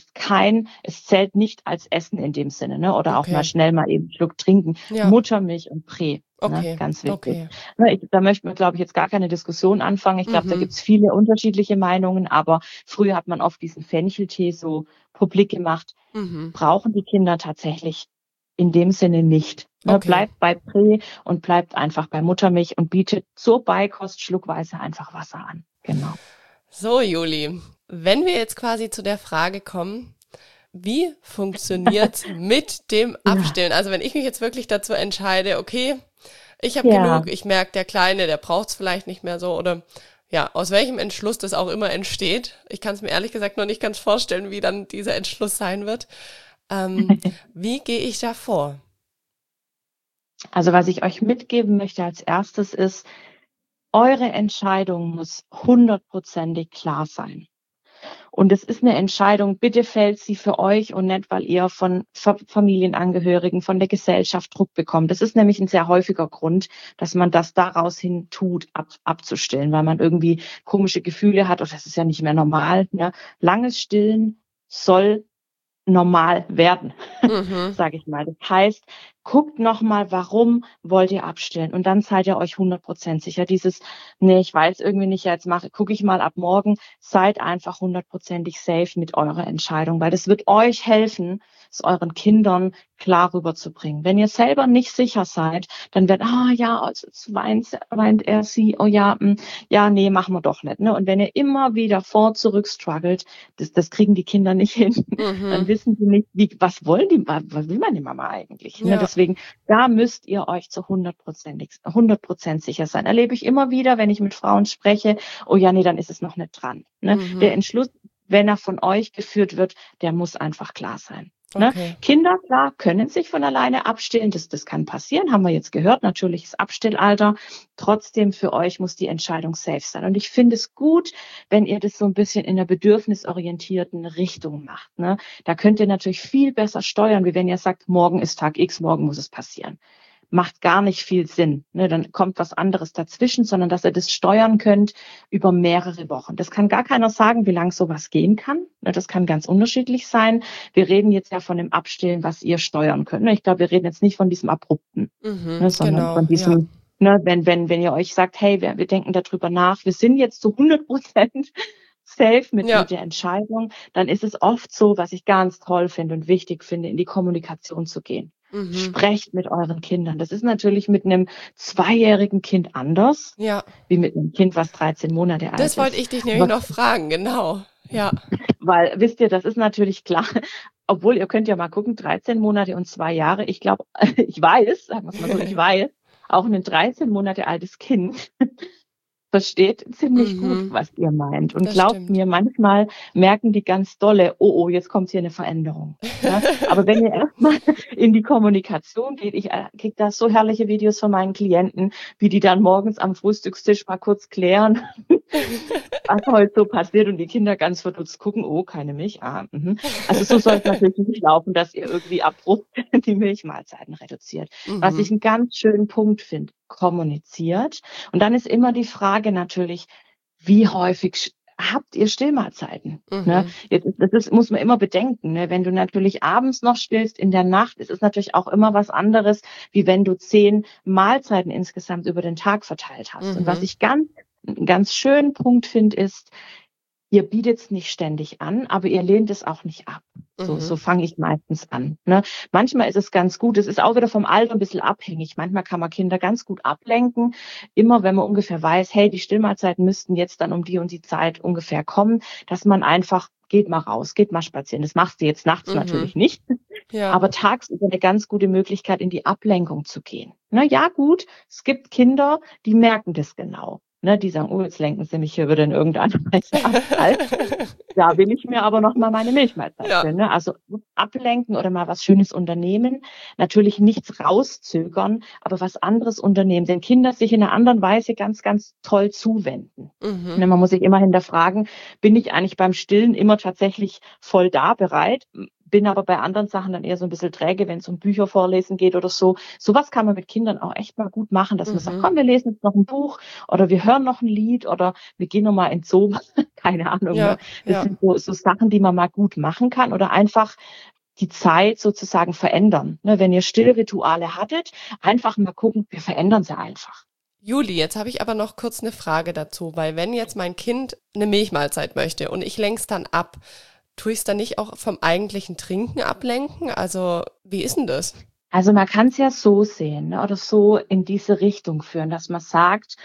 es zählt nicht als Essen in dem Sinne, ne? Oder auch mal
Okay.
schnell mal eben einen Schluck trinken.
Ja.
Muttermilch und Prä. Ne,
Okay.
ganz wichtig.
Okay.
Ne, da möchten wir, glaube ich, jetzt gar keine Diskussion anfangen. Ich glaube, da gibt's viele unterschiedliche Meinungen, aber früher hat man oft diesen Fencheltee so publik gemacht. Brauchen die Kinder tatsächlich in dem Sinne nicht. Ne,
Okay.
bleibt bei Prä und bleibt einfach bei Muttermilch und bietet zur Beikost schluckweise einfach Wasser an. Genau.
So, Juli, wenn wir jetzt quasi zu der Frage kommen, wie funktioniert's mit dem Abstillen? Also wenn ich mich jetzt wirklich dazu entscheide, okay, ich habe genug, ich merke, der Kleine, der braucht's vielleicht nicht mehr so oder ja, aus welchem Entschluss das auch immer entsteht. Ich kann es mir ehrlich gesagt noch nicht ganz vorstellen, wie dann dieser Entschluss sein wird. Wie gehe ich da vor?
Also was ich euch mitgeben möchte als erstes ist, eure Entscheidung muss 100%ig klar sein. Und es ist eine Entscheidung, bitte fällt sie für euch und nicht, weil ihr von Familienangehörigen, von der Gesellschaft Druck bekommt. Das ist nämlich ein sehr häufiger Grund, dass man das daraus hin tut, abzustillen, weil man irgendwie komische Gefühle hat, oder das ist ja nicht mehr normal. Ne? Langes Stillen soll normal werden, sage ich mal. Das heißt, guckt nochmal, warum wollt ihr abstillen? Und dann seid ihr euch 100% sicher. Nee, ich weiß irgendwie nicht, jetzt gucke ich mal ab morgen. Seid einfach 100%ig safe mit eurer Entscheidung, weil das wird euch helfen, es euren Kindern klar rüberzubringen. Wenn ihr selber nicht sicher seid, dann wird, also weint er sie, nee, machen wir doch nicht. Ne? Und wenn ihr immer wieder zurück struggelt, das kriegen die Kinder nicht hin, dann wissen sie nicht, was will meine Mama eigentlich?
Ja.
Ne? Deswegen, da müsst ihr euch zu 100% sicher sein. Erlebe ich immer wieder, wenn ich mit Frauen spreche, dann ist es noch nicht dran. Ne? Der Entschluss, wenn er von euch geführt wird, der muss einfach klar sein. Ne?
Okay.
Kinder, klar, können sich von alleine abstillen. Das kann passieren, haben wir jetzt gehört. Natürliches Abstillalter. Trotzdem für euch muss die Entscheidung safe sein. Und ich finde es gut, wenn ihr das so ein bisschen in einer bedürfnisorientierten Richtung macht. Ne? Da könnt ihr natürlich viel besser steuern, wie wenn ihr sagt, morgen ist Tag X, morgen muss es passieren. Macht gar nicht viel Sinn. Ne? Dann kommt was anderes dazwischen, sondern dass ihr das steuern könnt über mehrere Wochen. Das kann gar keiner sagen, wie lang sowas gehen kann. Ne? Das kann ganz unterschiedlich sein. Wir reden jetzt ja von dem Abstillen, was ihr steuern könnt. Ne? Ich glaube, wir reden jetzt nicht von diesem Abrupten, sondern von diesem, wenn ihr euch sagt, hey, wir denken darüber nach, wir sind jetzt zu 100% safe mit der Entscheidung, dann ist es oft so, was ich ganz toll finde und wichtig finde, in die Kommunikation zu gehen. Sprecht mit euren Kindern. Das ist natürlich mit einem 2-jährigen Kind anders, wie mit einem Kind, was 13 Monate alt ist.
Das wollte ich dich nämlich noch fragen, genau. Ja.
Weil, wisst ihr, das ist natürlich klar, obwohl ihr könnt ja mal gucken, 13 Monate und 2 Jahre, ich glaube, ich weiß, auch ein 13 Monate altes Kind versteht ziemlich gut, was ihr meint. Und glaubt mir, manchmal merken die ganz dolle, oh, jetzt kommt hier eine Veränderung. Ja? Aber wenn ihr erstmal in die Kommunikation geht, ich kriege da so herrliche Videos von meinen Klienten, wie die dann morgens am Frühstückstisch mal kurz klären, was heute so passiert und die Kinder ganz verdutzt gucken, keine Milch. Also so soll es natürlich nicht laufen, dass ihr irgendwie abrupt die Milchmahlzeiten reduziert. Was ich einen ganz schönen Punkt finde, kommuniziert. Und dann ist immer die Frage natürlich, wie häufig habt ihr Stillmahlzeiten? Ne? Das muss man immer bedenken. Ne? Wenn du natürlich abends noch stillst in der Nacht, ist es natürlich auch immer was anderes, wie wenn du 10 Mahlzeiten insgesamt über den Tag verteilt hast. Und was ich einen ganz schönen Punkt finde, ist, ihr bietet es nicht ständig an, aber ihr lehnt es auch nicht ab. So fange ich meistens an. Ne? Manchmal ist es ganz gut, es ist auch wieder vom Alter ein bisschen abhängig. Manchmal kann man Kinder ganz gut ablenken. Immer wenn man ungefähr weiß, hey, die Stillmahlzeiten müssten jetzt dann um die und die Zeit ungefähr kommen, dass man einfach, geht mal raus, geht mal spazieren. Das machst du jetzt nachts natürlich nicht. Ja. Aber tagsüber eine ganz gute Möglichkeit, in die Ablenkung zu gehen. Na ja, gut, es gibt Kinder, die merken das genau. ne, die sagen, oh, jetzt lenken sie mich hier wieder in irgendeiner Weise ab. Halt, da will ich mir aber noch mal meine Milchmahlzeit
Ja.
gönnen. Ne? Also ablenken oder mal was Schönes unternehmen. Natürlich nichts rauszögern, aber was anderes unternehmen. Denn Kinder sich in einer anderen Weise ganz, ganz toll zuwenden. Ne, man muss sich immer hinterfragen, bin ich eigentlich beim Stillen immer tatsächlich voll da bereit? Bin aber bei anderen Sachen dann eher so ein bisschen träge, wenn es um Bücher vorlesen geht oder so. Sowas kann man mit Kindern auch echt mal gut machen, dass man sagt, komm, wir lesen jetzt noch ein Buch oder wir hören noch ein Lied oder wir gehen noch mal ins Zoo. Keine Ahnung.
Ja,
Ne? Das sind so Sachen, die man mal gut machen kann oder einfach die Zeit sozusagen verändern. Ne? Wenn ihr Stillrituale hattet, einfach mal gucken, wir verändern sie einfach.
Juli, jetzt habe ich aber noch kurz eine Frage dazu, weil wenn jetzt mein Kind eine Milchmahlzeit möchte und ich lenke es dann ab, tue ich es dann nicht auch vom eigentlichen Trinken ablenken? Also wie ist denn das?
Also man kann es ja so sehen, ne, oder so in diese Richtung führen, dass man sagt,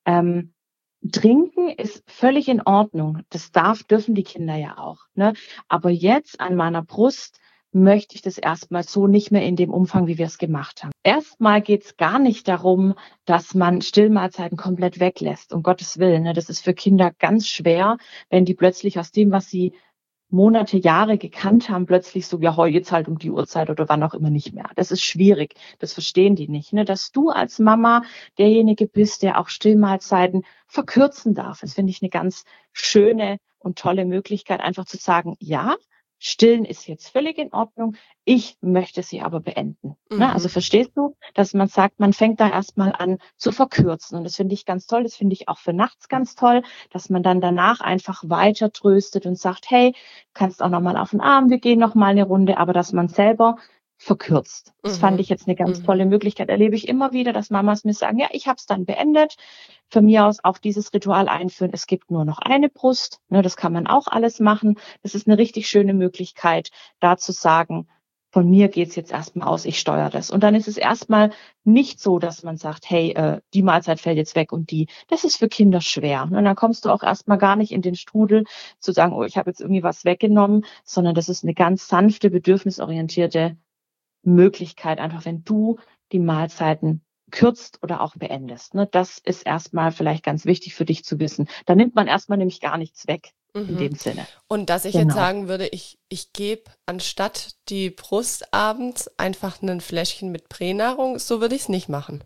Trinken ist völlig in Ordnung. Das dürfen die Kinder ja auch. Ne? Aber jetzt an meiner Brust möchte ich das erstmal so nicht mehr in dem Umfang, wie wir es gemacht haben. Erstmal geht es gar nicht darum, dass man Stillmahlzeiten komplett weglässt, um Gottes Willen. Ne? Das ist für Kinder ganz schwer, wenn die plötzlich aus dem, was sie Monate, Jahre gekannt haben, plötzlich so, ja, jetzt halt um die Uhrzeit oder wann auch immer nicht mehr. Das ist schwierig. Das verstehen die nicht. Ne? Dass du als Mama derjenige bist, der auch Stillmahlzeiten verkürzen darf. Das finde ich eine ganz schöne und tolle Möglichkeit, einfach zu sagen, ja, Stillen ist jetzt völlig in Ordnung. Ich möchte sie aber beenden. Ne? Also verstehst du, dass man sagt, man fängt da erstmal an zu verkürzen. Und das finde ich ganz toll. Das finde ich auch für nachts ganz toll, dass man dann danach einfach weiter tröstet und sagt, hey, kannst auch noch mal auf den Arm, wir gehen noch mal eine Runde, aber dass man selber verkürzt. Das fand ich jetzt eine ganz tolle Möglichkeit. Erlebe ich immer wieder, dass Mamas mir sagen, ja, ich habe es dann beendet. Von mir aus auch dieses Ritual einführen. Es gibt nur noch eine Brust. Ne, das kann man auch alles machen. Das ist eine richtig schöne Möglichkeit, da zu sagen, von mir geht's jetzt erstmal aus, ich steuere das. Und dann ist es erstmal nicht so, dass man sagt, hey, die Mahlzeit fällt jetzt weg und die. Das ist für Kinder schwer. Und dann kommst du auch erstmal gar nicht in den Strudel zu sagen, oh, ich habe jetzt irgendwie was weggenommen, sondern das ist eine ganz sanfte, bedürfnisorientierte Möglichkeit, einfach wenn du die Mahlzeiten kürzt oder auch beendest. Ne? Das ist erstmal vielleicht ganz wichtig für dich zu wissen. Da nimmt man erstmal nämlich gar nichts weg in dem Sinne.
Und dass ich jetzt sagen würde, ich gebe anstatt die Brust abends einfach ein Fläschchen mit Pränahrung, so würde ich es nicht machen.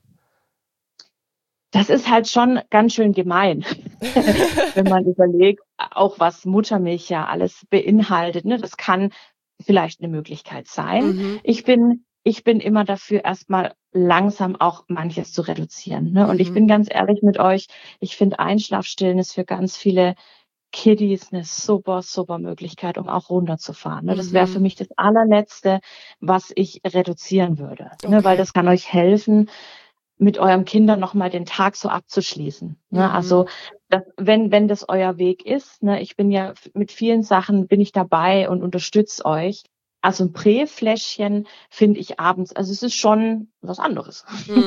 Das ist halt schon ganz schön gemein, wenn man überlegt, auch was Muttermilch ja alles beinhaltet. Ne? Das kann vielleicht eine Möglichkeit sein. Ich bin immer dafür, erstmal langsam auch manches zu reduzieren. Ne? Und ich bin ganz ehrlich mit euch, ich finde Einschlafstillen ist für ganz viele Kiddies eine super, super Möglichkeit, um auch runterzufahren. Ne? Das wäre für mich das allerletzte, was ich reduzieren würde. Okay. Ne? Weil das kann euch helfen, mit eurem Kindern nochmal den Tag so abzuschließen. Ne? Also wenn das euer Weg ist, ne? Ich bin ja mit vielen Sachen, bin ich dabei und unterstütze euch. Also ein Präfläschchen finde ich abends, also es ist schon was anderes.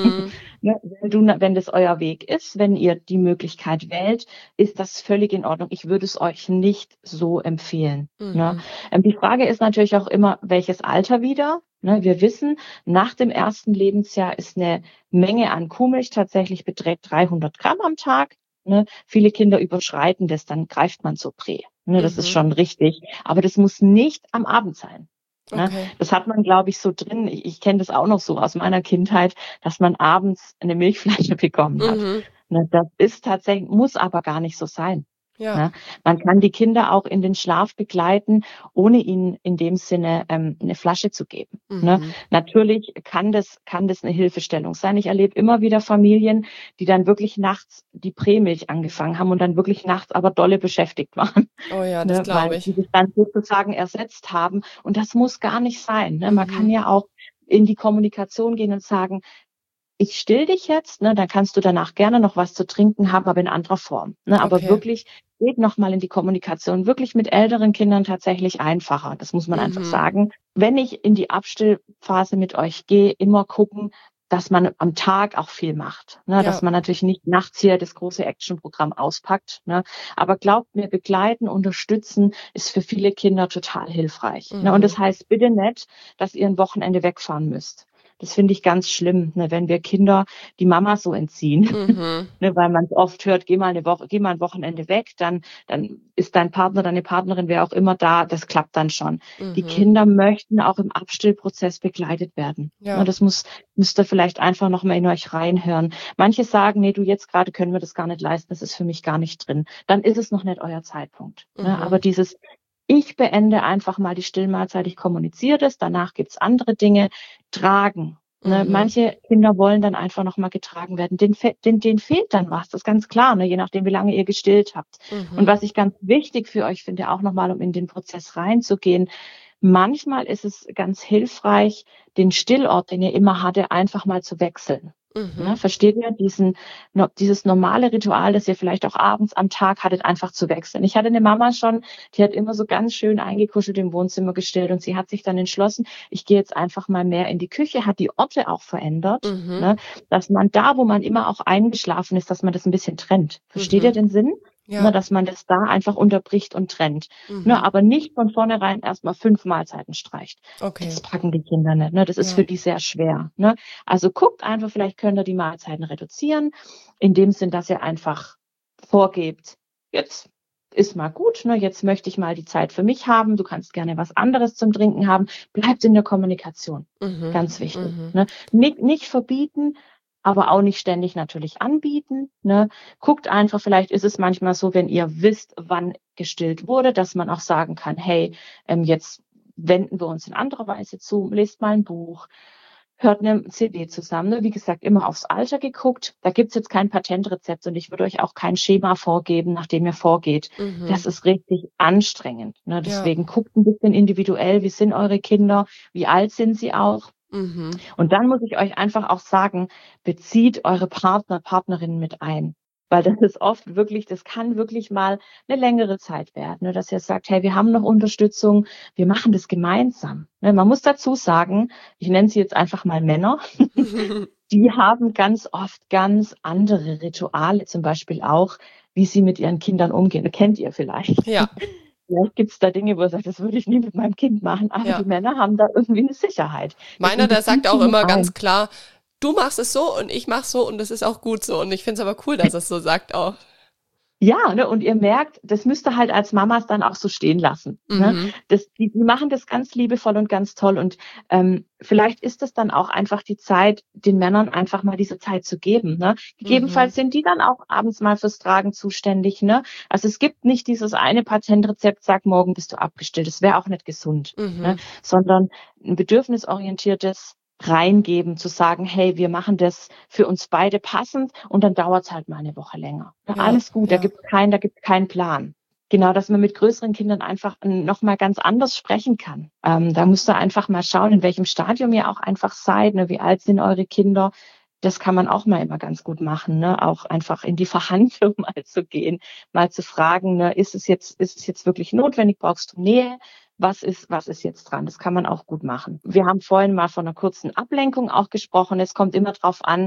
Ne? Wenn das euer Weg ist, wenn ihr die Möglichkeit wählt, ist das völlig in Ordnung. Ich würde es euch nicht so empfehlen. Ne? Die Frage ist natürlich auch immer, welches Alter wieder? Ne? Wir wissen, nach dem ersten Lebensjahr ist eine Menge an Kuhmilch tatsächlich beträgt 300 Gramm am Tag. Ne? Viele Kinder überschreiten das, dann greift man zur Prä. Ne? Das ist schon richtig. Aber das muss nicht am Abend sein. Ne?
Okay.
Das hat man, glaube ich, so drin. Ich kenne das auch noch so aus meiner Kindheit, dass man abends eine Milchflasche bekommen hat. Ne? Das ist tatsächlich, muss aber gar nicht so sein.
Ja.
Ne? Man kann die Kinder auch in den Schlaf begleiten, ohne ihnen in dem Sinne eine Flasche zu geben. Ne? Natürlich kann das eine Hilfestellung sein. Ich erlebe immer wieder Familien, die dann wirklich nachts die Prämilch angefangen haben und dann wirklich nachts aber dolle beschäftigt waren.
Oh ja, das glaube ich.
Weil die das dann sozusagen ersetzt haben. Und das muss gar nicht sein. Ne? Man kann ja auch in die Kommunikation gehen und sagen, ich still dich jetzt, ne, dann kannst du danach gerne noch was zu trinken haben, aber in anderer Form. Ne, aber wirklich geht nochmal in die Kommunikation, wirklich mit älteren Kindern tatsächlich einfacher. Das muss man einfach sagen. Wenn ich in die Abstillphase mit euch gehe, immer gucken, dass man am Tag auch viel macht. Ne, dass man natürlich nicht nachts hier das große Actionprogramm auspackt. Ne, aber glaubt mir, begleiten, unterstützen ist für viele Kinder total hilfreich. Ne, und das heißt bitte nicht, dass ihr ein Wochenende wegfahren müsst. Das finde ich ganz schlimm, ne, wenn wir Kinder die Mama so entziehen.
Mhm.
Ne, weil man oft hört, geh mal ein Wochenende weg, dann ist dein Partner, deine Partnerin, wer auch immer da, das klappt dann schon. Die
Mhm.
Kinder möchten auch im Abstillprozess begleitet werden.
Ja.
Ne, müsst ihr vielleicht einfach noch mal in euch reinhören. Manche sagen, nee, du, jetzt gerade können wir das gar nicht leisten, das ist für mich gar nicht drin. Dann ist es noch nicht euer Zeitpunkt. Ne?
Mhm.
Aber ich beende einfach mal die Stillmahlzeit, ich kommuniziere das, danach gibt's andere Dinge, tragen. Ne,
Mhm.
manche Kinder wollen dann einfach noch mal getragen werden. Denen fehlt dann was, das ist ganz klar, ne, je nachdem, wie lange ihr gestillt habt. Und
Mhm.
was ich ganz wichtig für euch finde, auch noch mal, um in den Prozess reinzugehen, manchmal ist es ganz hilfreich, den Stillort, den ihr immer hattet, einfach mal zu wechseln.
Mhm.
Ne, versteht ihr dieses normale Ritual, das ihr vielleicht auch abends am Tag hattet, einfach zu wechseln? Ich hatte eine Mama schon, die hat immer so ganz schön eingekuschelt im Wohnzimmer gestellt und sie hat sich dann entschlossen, ich gehe jetzt einfach mal mehr in die Küche, hat die Orte auch verändert,
Mhm.
ne, dass man da, wo man immer auch eingeschlafen ist, dass man das ein bisschen trennt. Versteht ihr
Mhm.
den Sinn?
Ja.
Ne, dass man das da einfach unterbricht und trennt.
Mhm.
Ne, aber nicht von vornherein erstmal 5 Mahlzeiten streicht.
Okay.
Das packen die Kinder nicht. Ne? Das ist
Ja.
für die sehr schwer. Ne? Also guckt einfach, vielleicht könnt ihr die Mahlzeiten reduzieren, in dem Sinn, dass ihr einfach vorgebt, jetzt ist mal gut, ne? Jetzt möchte ich mal die Zeit für mich haben, du kannst gerne was anderes zum Trinken haben, bleibt in der Kommunikation,
Mhm.
ganz wichtig.
Mhm.
Ne? Nicht verbieten, aber auch nicht ständig natürlich anbieten. Ne? Guckt einfach, vielleicht ist es manchmal so, wenn ihr wisst, wann gestillt wurde, dass man auch sagen kann, hey, jetzt wenden wir uns in anderer Weise zu, lest mal ein Buch, hört eine CD zusammen. Ne? Wie gesagt, immer aufs Alter geguckt. Da gibt's jetzt kein Patentrezept und ich würde euch auch kein Schema vorgeben, nach dem ihr vorgeht.
Mhm.
Das ist richtig anstrengend. Ne?
Ja.
Deswegen guckt ein bisschen individuell, wie sind eure Kinder, wie alt sind sie auch.
Mhm.
Und dann muss ich euch einfach auch sagen, bezieht eure Partnerinnen mit ein. Weil das ist oft wirklich, das kann wirklich mal eine längere Zeit werden, ne, dass ihr sagt, hey, wir haben noch Unterstützung, wir machen das gemeinsam. Ne, man muss dazu sagen, ich nenne sie jetzt einfach mal Männer, die haben ganz oft ganz andere Rituale, zum Beispiel auch, wie sie mit ihren Kindern umgehen. Kennt ihr vielleicht?
Ja.
Vielleicht gibt's da Dinge, wo ihr sagt, das würde ich nie mit meinem Kind machen, aber
Ja.
die Männer haben da irgendwie eine Sicherheit.
Meiner,
Deswegen
der sagt
bezieht
auch
sie mit
immer
ein.
ganz klar, du machst es so und ich mach so und das ist auch gut so. Und ich finde es aber cool, dass er es so sagt auch.
Ja, ne, und ihr merkt, das müsst ihr halt als Mamas dann auch so stehen lassen. Ne?
Mhm.
Die machen das ganz liebevoll und ganz toll. Und vielleicht ist es dann auch einfach die Zeit, den Männern einfach mal diese Zeit zu geben. Ne? Gegebenenfalls sind die dann auch abends mal fürs Tragen zuständig. Ne? Also es gibt nicht dieses eine Patentrezept, sag, morgen bist du abgestillt. Das wäre auch nicht gesund.
Mhm.
Ne? Sondern ein bedürfnisorientiertes reingeben, zu sagen, hey, wir machen das für uns beide passend und dann dauert es halt mal eine Woche länger.
Ja,
alles gut,
ja.
da gibt's keinen Plan. Genau, dass man mit größeren Kindern einfach noch mal ganz anders sprechen kann. Da müsst ihr einfach mal schauen, in welchem Stadium ihr auch einfach seid, ne? Wie alt sind eure Kinder? Das kann man auch mal immer ganz gut machen, ne? Auch einfach in die Verhandlung mal zu gehen, mal zu fragen, ne? Ist es jetzt wirklich notwendig? Brauchst du Nähe? Was ist jetzt dran? Das kann man auch gut machen. Wir haben vorhin mal von einer kurzen Ablenkung auch gesprochen. Es kommt immer drauf an,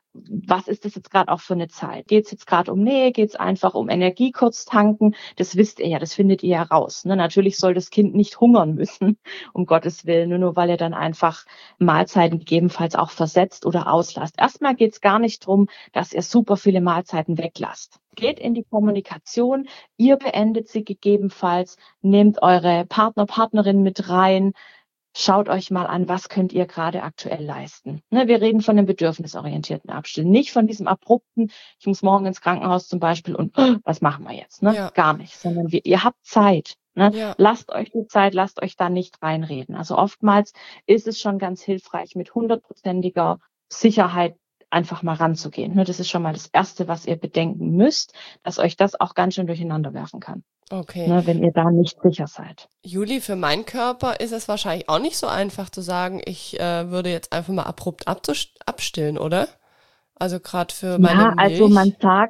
was ist das jetzt gerade auch für eine Zeit? Geht es jetzt gerade um Nähe? Geht es einfach um Energie kurz tanken? Das wisst ihr ja, das findet ihr ja raus. Ne? Natürlich soll das Kind nicht hungern müssen, um Gottes Willen, nur weil ihr dann einfach Mahlzeiten gegebenenfalls auch versetzt oder auslasst. Erstmal geht es gar nicht drum, dass ihr super viele Mahlzeiten weglasst. Geht in die Kommunikation, ihr beendet sie gegebenenfalls, nehmt eure Partnerin mit rein, schaut euch mal an, was könnt ihr gerade aktuell leisten. Ne, wir reden von dem bedürfnisorientierten Abstillen, nicht von diesem abrupten, ich muss morgen ins Krankenhaus zum Beispiel und was machen wir jetzt? Ne?
Ja.
Gar nicht, sondern ihr habt Zeit. Ne?
Ja.
Lasst euch die Zeit, lasst euch da nicht reinreden. Also oftmals ist es schon ganz hilfreich, mit 100%iger Sicherheit einfach mal ranzugehen. Ne? Das ist schon mal das Erste, was ihr bedenken müsst, dass euch das auch ganz schön durcheinander werfen kann.
Okay.
Ne, wenn ihr da nicht sicher seid.
Juli, für meinen Körper ist es wahrscheinlich auch nicht so einfach zu sagen, ich würde jetzt einfach mal abrupt abstillen, oder? Also gerade für meine Milch.
Also man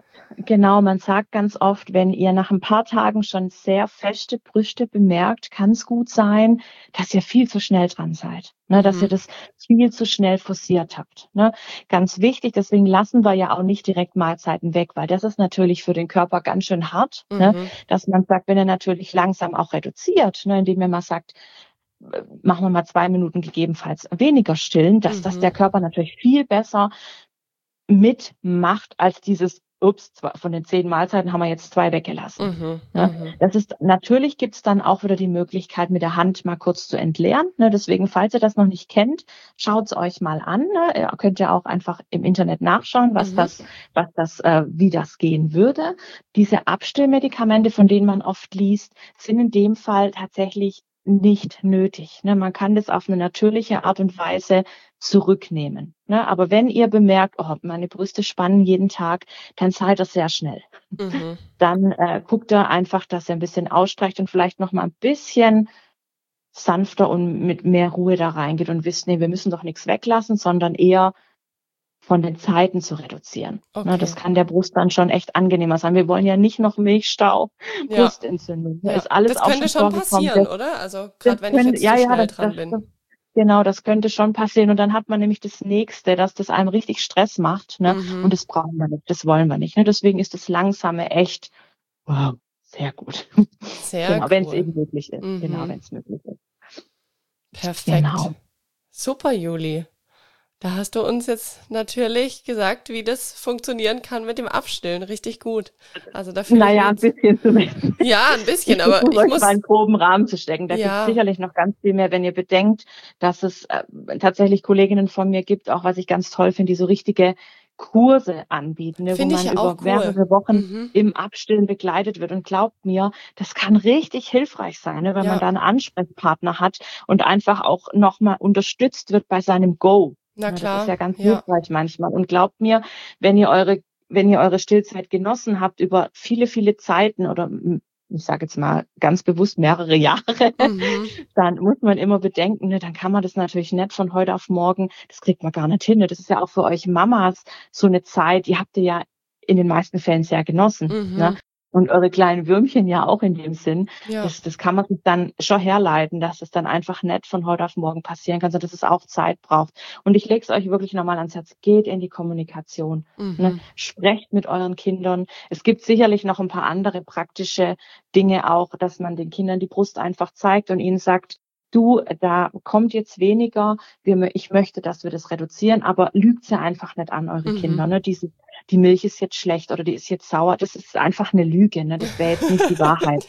sagt ganz oft, wenn ihr nach ein paar Tagen schon sehr feste Brüste bemerkt, kann es gut sein, dass ihr viel zu schnell dran seid. Ne, dass ihr das viel zu schnell forciert habt. Ne? Ganz wichtig, deswegen lassen wir ja auch nicht direkt Mahlzeiten weg, weil das ist natürlich für den Körper ganz schön hart, ne? Dass man sagt, wenn er natürlich langsam auch reduziert, ne, indem er mal sagt, machen wir mal 2 Minuten gegebenenfalls weniger stillen, dass das der Körper natürlich viel besser mitmacht als dieses, ups, von den 10 Mahlzeiten haben wir jetzt 2 weggelassen. Das ist, natürlich gibt's dann auch wieder die Möglichkeit, mit der Hand mal kurz zu entleeren. Ne? Deswegen, falls ihr das noch nicht kennt, schaut's euch mal an. Ne? Ihr könnt ja auch einfach im Internet nachschauen, wie das gehen würde. Diese Abstillmedikamente, von denen man oft liest, sind in dem Fall tatsächlich nicht nötig. Ne? Man kann das auf eine natürliche Art und Weise zurücknehmen. Ne? Aber wenn ihr bemerkt, oh, meine Brüste spannen jeden Tag, dann seid ihr sehr schnell. Dann guckt ihr einfach, dass ihr ein bisschen ausstreicht und vielleicht noch mal ein bisschen sanfter und mit mehr Ruhe da reingeht und wisst, nee, wir müssen doch nichts weglassen, sondern eher von den Zeiten zu reduzieren.
Okay.
Ne, das kann der Brust dann schon echt angenehmer sein. Wir wollen ja nicht noch Milchstau, Brustentzündung.
Ja.
Ist alles
das
auch
könnte schon passieren, oder? Also gerade wenn ich jetzt zu schnell dran bin.
Genau, das könnte schon passieren. Und dann hat man nämlich das Nächste, dass das einem richtig Stress macht. Ne? Und das brauchen wir nicht, das wollen wir nicht. Ne? Deswegen ist das Langsame echt, wow, sehr gut.
Sehr
genau,
cool.
wenn es eben möglich ist. Genau, wenn es möglich ist.
Perfekt.
Genau.
Super, Juli. Da hast du uns jetzt natürlich gesagt, wie das funktionieren kann mit dem Abstillen. Richtig gut. Also dafür.
Naja, ein bisschen zumindest.
Ja, ein bisschen, aber ich muss
mal einen groben Rahmen zu stecken. Da gibt es sicherlich noch ganz viel mehr, wenn ihr bedenkt, dass es tatsächlich Kolleginnen von mir gibt, auch was ich ganz toll finde, die so richtige Kurse anbieten, ne, wo man über mehrere Wochen im Abstillen begleitet wird. Und glaubt mir, das kann richtig hilfreich sein, ne, wenn man da einen Ansprechpartner hat und einfach auch nochmal unterstützt wird bei seinem Go.
Na klar.
Das ist ja ganz hilfreich manchmal. Und glaubt mir, wenn ihr eure Stillzeit genossen habt über viele, viele Zeiten oder ich sage jetzt mal ganz bewusst mehrere Jahre, dann muss man immer bedenken, ne, dann kann man das natürlich nicht von heute auf morgen, das kriegt man gar nicht hin. Ne? Das ist ja auch für euch Mamas so eine Zeit, die habt ihr ja in den meisten Fällen sehr genossen. Ne? Und eure kleinen Würmchen ja auch in dem Sinn. Ja. Das kann man sich dann schon herleiten, dass es dann einfach nicht von heute auf morgen passieren kann, sondern dass es auch Zeit braucht. Und ich lege es euch wirklich nochmal ans Herz. Geht in die Kommunikation. Ne? Sprecht mit euren Kindern. Es gibt sicherlich noch ein paar andere praktische Dinge auch, dass man den Kindern die Brust einfach zeigt und ihnen sagt, du, da kommt jetzt weniger, ich möchte, dass wir das reduzieren, aber lügt sie einfach nicht an eure Kinder. Ne? Die Milch ist jetzt schlecht oder die ist jetzt sauer, das ist einfach eine Lüge, ne? Das wäre jetzt nicht die Wahrheit.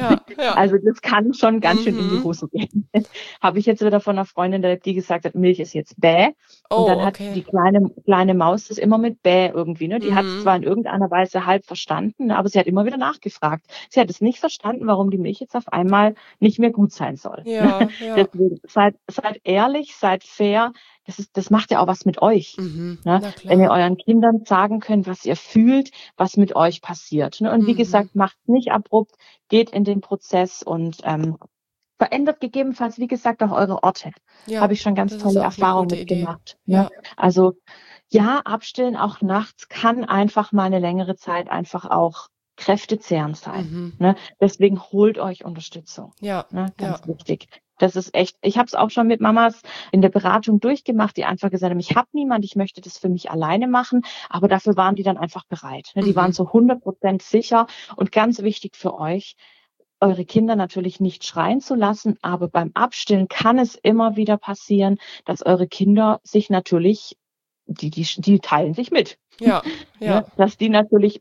Also das kann schon ganz schön in die Hose gehen. Habe ich jetzt wieder von einer Freundin, die gesagt hat, Milch ist jetzt bäh. Und dann hat die kleine Maus das immer mit bäh irgendwie. Ne? Die hat es zwar in irgendeiner Weise halb verstanden, aber sie hat immer wieder nachgefragt. Sie hat es nicht verstanden, warum die Milch jetzt auf einmal nicht mehr gut sein soll. Deswegen, seid ehrlich, seid fair. Das macht ja auch was mit euch. Ne? Wenn ihr euren Kindern sagen könnt, was ihr fühlt, was mit euch passiert. Ne? Und wie gesagt, macht nicht abrupt, geht in den Prozess und verändert gegebenenfalls, wie gesagt, auch eure Orte. Habe ich schon ganz tolle Erfahrungen mitgemacht. Ne? Also abstillen auch nachts kann einfach mal eine längere Zeit einfach auch kräftezehrend sein. Ne? Deswegen holt euch Unterstützung. Ne? Ganz wichtig. Das ist echt, ich habe es auch schon mit Mamas in der Beratung durchgemacht, die einfach gesagt haben, ich habe niemand, ich möchte das für mich alleine machen, aber dafür waren die dann einfach bereit. Ne? Die waren so 100% sicher und ganz wichtig für euch, eure Kinder natürlich nicht schreien zu lassen, aber beim Abstillen kann es immer wieder passieren, dass eure Kinder sich natürlich, die teilen sich mit. Ne? Dass die natürlich,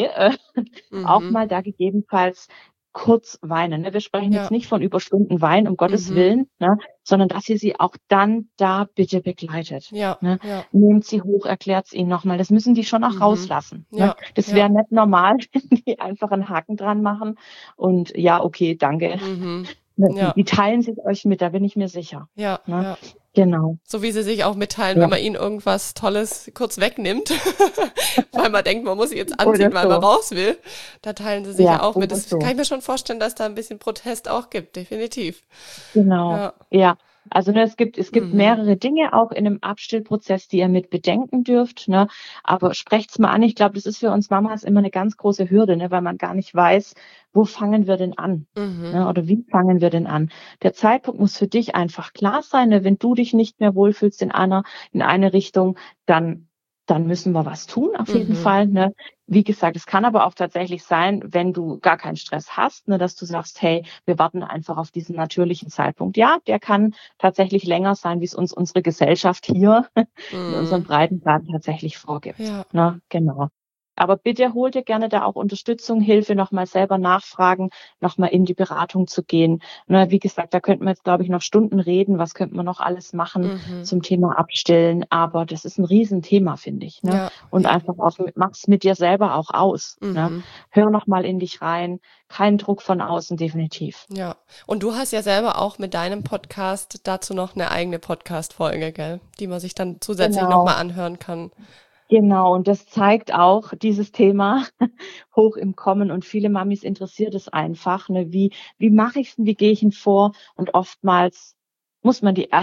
auch mal da gegebenenfalls kurz weinen. Ne? Wir sprechen jetzt nicht von Überstunden Weinen, um Gottes Willen, ne? Sondern dass ihr sie auch dann da bitte begleitet. Ne? Nehmt sie hoch, erklärt es ihnen nochmal. Das müssen die schon auch rauslassen. Ne? Das wäre nicht normal, wenn die einfach einen Haken dran machen und okay, danke. Die teilen sich euch mit, da bin ich mir sicher. Ne? Genau.
So wie sie sich auch mitteilen, wenn man ihnen irgendwas Tolles kurz wegnimmt, weil man denkt, man muss sich jetzt anziehen, weil man raus will. Da teilen sie sich auch mit. Das kann ich mir schon vorstellen, dass da ein bisschen Protest auch gibt, definitiv.
Genau, ja. Also es gibt mehrere Dinge auch in einem Abstillprozess, die ihr mit bedenken dürft. Ne? Aber sprecht's mal an. Ich glaube, das ist für uns Mamas immer eine ganz große Hürde, ne? Weil man gar nicht weiß, wo fangen wir denn an? Ne? Oder wie fangen wir denn an? Der Zeitpunkt muss für dich einfach klar sein. Ne? Wenn du dich nicht mehr wohlfühlst in eine Richtung, dann dann müssen wir was tun, auf jeden Fall. Ne? Wie gesagt, es kann aber auch tatsächlich sein, wenn du gar keinen Stress hast, ne, dass du sagst, hey, wir warten einfach auf diesen natürlichen Zeitpunkt. Ja, der kann tatsächlich länger sein, wie es uns unsere Gesellschaft hier in unseren Breitengraden tatsächlich vorgibt.
Ja.
Ne? Genau. Aber bitte hol dir gerne da auch Unterstützung, Hilfe, nochmal selber nachfragen, nochmal in die Beratung zu gehen. Ne, wie gesagt, da könnten wir jetzt, glaube ich, noch Stunden reden. Was könnten wir noch alles machen zum Thema Abstillen? Aber das ist ein Riesenthema, finde ich. Ne?
Ja.
Und einfach auch, mach's mit dir selber auch aus. Ne? Hör nochmal in dich rein. Kein Druck von außen, definitiv.
Ja. Und du hast ja selber auch mit deinem Podcast dazu noch eine eigene Podcast-Folge, gell? Die man sich dann zusätzlich nochmal anhören kann.
Genau, und das zeigt auch dieses Thema hoch im Kommen und viele Mamis interessiert es einfach, ne? Wie mache ich es denn, wie gehe ich denn vor? Und oftmals muss man den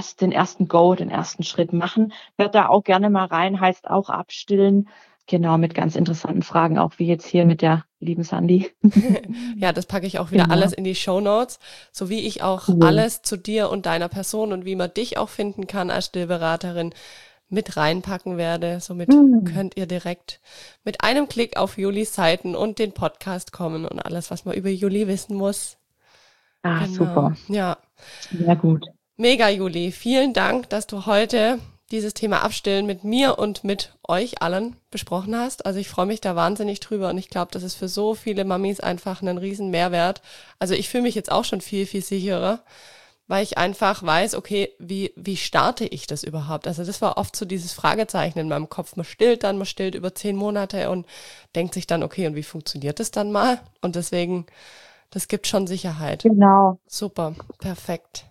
ersten Schritt machen. Hört da auch gerne mal rein, heißt auch abstillen. Genau, mit ganz interessanten Fragen, auch wie jetzt hier mit der lieben Sandy.
Ja, das packe ich auch wieder alles in die Shownotes, so wie ich auch alles zu dir und deiner Person und wie man dich auch finden kann als Stillberaterin mit reinpacken werde. Somit könnt ihr direkt mit einem Klick auf Julis Seiten und den Podcast kommen und alles, was man über Juli wissen muss.
Ah, super.
Ja.
Sehr gut.
Mega, Juli. Vielen Dank, dass du heute dieses Thema Abstillen mit mir und mit euch allen besprochen hast. Also ich freue mich da wahnsinnig drüber und ich glaube, das ist für so viele Mamis einfach einen riesen Mehrwert. Also ich fühle mich jetzt auch schon viel, viel sicherer, weil ich einfach weiß, okay, wie starte ich das überhaupt? Also das war oft so dieses Fragezeichen in meinem Kopf. Man stillt über 10 Monate und denkt sich dann, okay, und wie funktioniert das dann mal? Und deswegen, das gibt schon Sicherheit.
Genau.
Super, perfekt.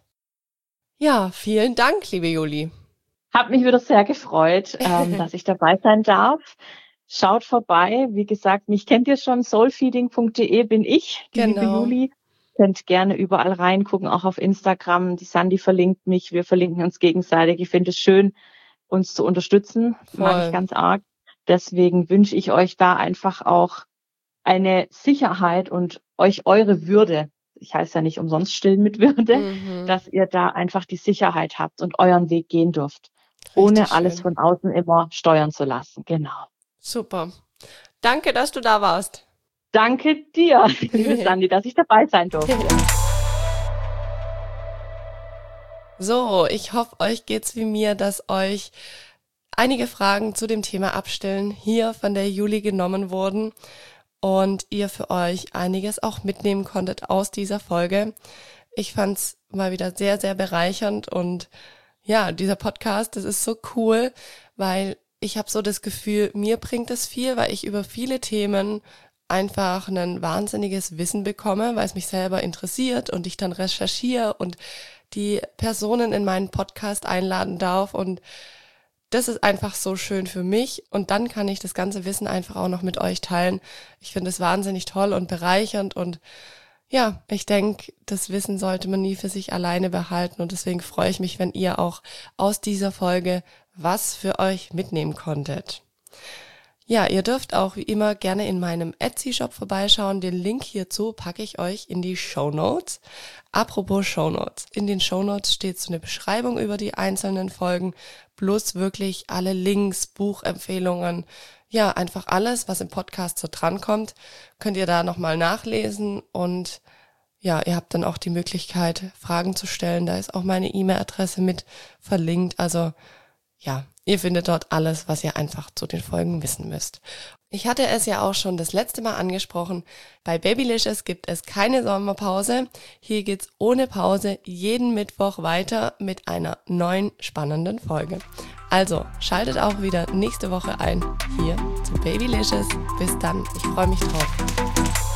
Ja, vielen Dank, liebe Juli.
Hab mich wieder sehr gefreut, dass ich dabei sein darf. Schaut vorbei. Wie gesagt, mich kennt ihr schon, soulfeeding.de bin ich, die liebe Juli. Könnt gerne überall reingucken, auch auf Instagram. Die Sandy verlinkt mich, wir verlinken uns gegenseitig. Ich finde es schön, uns zu unterstützen. Mag ich ganz arg. Deswegen wünsche ich euch da einfach auch eine Sicherheit und euch eure Würde. Ich heiße ja nicht umsonst stillen mit Würde, dass ihr da einfach die Sicherheit habt und euren Weg gehen dürft. Ohne alles von außen immer steuern zu lassen. Genau.
Super. Danke, dass du da warst.
Danke dir, liebe Sandy, dass ich dabei sein durfte.
So, ich hoffe, euch geht's wie mir, dass euch einige Fragen zu dem Thema Abstillen hier von der Juli genommen wurden und ihr für euch einiges auch mitnehmen konntet aus dieser Folge. Ich fand's mal wieder sehr, sehr bereichernd und ja, dieser Podcast, das ist so cool, weil ich habe so das Gefühl, mir bringt es viel, weil ich über viele Themen einfach ein wahnsinniges Wissen bekomme, weil es mich selber interessiert und ich dann recherchiere und die Personen in meinen Podcast einladen darf und das ist einfach so schön für mich und dann kann ich das ganze Wissen einfach auch noch mit euch teilen. Ich finde es wahnsinnig toll und bereichernd und ja, ich denke, das Wissen sollte man nie für sich alleine behalten und deswegen freue ich mich, wenn ihr auch aus dieser Folge was für euch mitnehmen konntet. Ja, ihr dürft auch wie immer gerne in meinem Etsy-Shop vorbeischauen. Den Link hierzu packe ich euch in die Shownotes. Apropos Shownotes. In den Shownotes steht so eine Beschreibung über die einzelnen Folgen, plus wirklich alle Links, Buchempfehlungen, ja, einfach alles, was im Podcast so drankommt, könnt ihr da nochmal nachlesen und ja, ihr habt dann auch die Möglichkeit, Fragen zu stellen. Da ist auch meine E-Mail-Adresse mit verlinkt. Also ja, ihr findet dort alles, was ihr einfach zu den Folgen wissen müsst. Ich hatte es ja auch schon das letzte Mal angesprochen. Bei Babylicious gibt es keine Sommerpause. Hier geht's ohne Pause jeden Mittwoch weiter mit einer neuen spannenden Folge. Also schaltet auch wieder nächste Woche ein hier zu Babylicious. Bis dann, ich freue mich drauf.